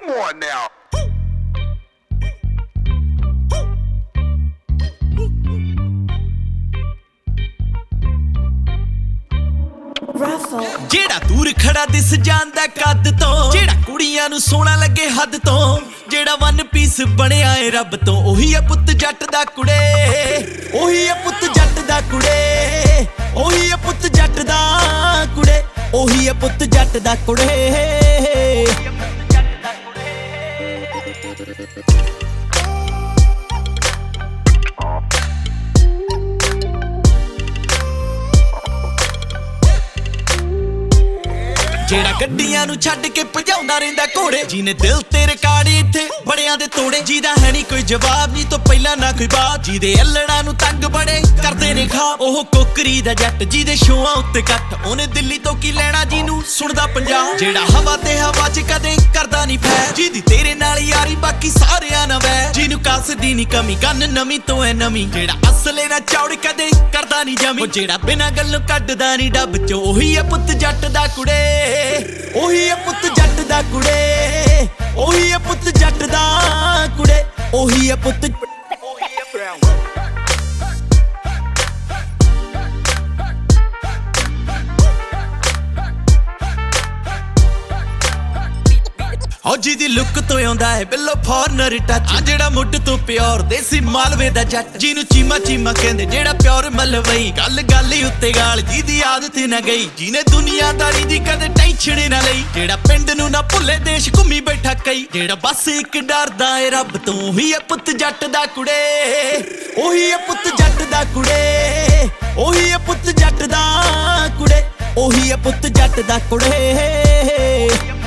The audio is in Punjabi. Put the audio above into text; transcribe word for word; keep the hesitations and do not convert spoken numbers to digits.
Come on now. ਜਿਹੜਾ ਦੂਰ ਖੜਾ ਦਿਸ ਜਾਂਦਾ ਕੱਦ ਤੋਂ, ਜਿਹੜਾ ਕੁੜੀਆਂ ਨੂੰ ਸੋਹਣਾ ਲੱਗੇ ਹੱਦ ਤੋਂ, ਜਿਹੜਾ ਵਨ ਪੀਸ ਬਣਿਆ ਏ ਰੱਬ ਤੋਂ, ਉਹੀ ਆ ਪੁੱਤ ਜੱਟ ਦਾ ਕੁੜੇ, ਉਹੀ ਆ ਪੁੱਤ ਜੱਟ ਦਾ ਕੁੜੇ, ਉਹੀ ਆ ਪੁੱਤ ਜੱਟ ਦਾ ਕੁੜੇ, ਉਹੀ ਆ ਪੁੱਤ ਜੱਟ ਦਾ ਕੁੜੇ। ਜਿਹੜਾ ਗੱਡੀਆਂ ਨੂੰ ਛੱਡ ਕੇ ਭਜਾਉਂਦਾ ਰਹਿੰਦਾ ਘੋੜੇ, ਜਿਹਨੇ ਦਿਲ ਤੇ ਰਿਕਾਰਡ ਇੱਥੇ ਬੜਿਆਂ ਦੇ ਤੋੜੇ, ਜਿਹਦਾ ਹੈ ਨਹੀਂ ਕੋਈ ਜਵਾਬ, ਨਹੀਂ ਤੋਂ ਪਹਿਲਾਂ ਨਾ ਕੋਈ ਬਾਤ, ਜਿਹਦੇ ਅਲੜਾਂ ਨੂੰ ਤੰਗ ਬੜੇ ਕਰਦੇ ਨੇ ਖਾ, ਉਹ ਕੋਕਰੀ ਦਾ ਜੱਟ ਜਿਹਦੇ ਸ਼ੋਆਂ ਉੱਤੇ ਕੱਟ, ਉਹਨੇ ਦਿੱਲੀ ਤੋਂ ਕੀ ਲੈਣਾ ਜਿਹਨੂੰ ਸੁਣਦਾ ਪੰਜਾਬ, ਜਿਹੜਾ ਹਵਾ ਤੇ ਹਵਾ 'ਚ ਕਦੇ ਕਰਦਾ ਨਹੀਂ ਫੈਰ, ਜਿਹਦੀ ਤੇਰੇ ਨਾਲ ਯਾਰੀ ਬਾਕੀ ਸਾਰਿਆਂ ਨਾਲ ਵੈਰ, ਜਿਹਨੂੰ ਕਾਸਦੀ ਨਹੀਂ ਕਮੀ ਕੰਨ ਨਵੀਂ ਤੋਂ ਐ ਨਵੀਂ, ਜਿਹੜਾ ਅਸਲੇ ਨਾਲ ਚੌੜ ਕਦੇ ਕਰਦਾ ਨਹੀਂ ਜਮੀ, ਉਹ ਜਿਹੜਾ ਬਿਨਾਂ ਗੱਲੋਂ ਕੱਢਦਾ ਨਹੀਂ ਡੱਬ 'ਚੋਂ, ਉਹੀ ਆ ਪੁੱਤ ਜੱਟ ਦਾ ਕੁੜੇ, ਉਹੀ ਆ ਪੁੱਤ ਜੱਟ ਦਾ ਕੁੜੇ, ਉਹੀ ਆ ਪੁੱਤ ਜੱਟ ਦਾ ਕੁੜੇ, ਉਹੀ ਆ ਪੁੱਤ। ਉਹ ਜਿਹਦੀ ਲੁੱਕ ਤੋਂ ਆਉਂਦਾ ਹੈ ਬਿੱਲੋ ਫੋਰਨਰ ਟੱਚ, ਆ ਜਿਹੜਾ ਮੁੱਢ ਤੋਂ ਪਿਓਰ ਦੇਸੀ ਮਾਲਵੇ ਦਾ ਜੱਟ, ਜਿਹਨੂੰ ਚੀਮਾ ਚੀਮਾ ਕਹਿੰਦੇ, ਜਿਹੜਾ ਪਿਓਰ ਮਲਵਈ, ਗੱਲ ਗੱਲ ਹੀ ਉੱਤੇ ਗਾਲ, ਜਿਹਦੀ ਆਦਤ ਨਾ ਗਈ, ਜਿਹਨੇ ਦੁਨੀਆਦਾਰੀ ਦੀ ਕਦੇ ਟੈਨਸ਼ਨ ਨਾ ਲਈ, ਜਿਹੜਾ ਪਿੰਡ ਨੂੰ ਨਾ ਭੁੱਲੇ ਦੇਸ਼ ਘੁੰਮੀ ਬੈਠਾ ਕਈ, ਜਿਹੜਾ ਬਸ ਇੱਕ ਡਰਦਾ ਏ ਰੱਬ ਤੋਂ, ਉਹੀ ਆ ਪੁੱਤ ਜੱਟ ਦਾ ਕੁੜੇ, ਉਹੀ ਆ ਪੁੱਤ ਜੱਟ ਦਾ ਕੁੜੇ, ਉਹੀ ਆ ਪੁੱਤ ਜੱਟ ਦਾ ਕੁੜੇ, ਉਹੀ ਆ ਪੁੱਤ ਜੱਟ ਦਾ ਕੁੜੇ।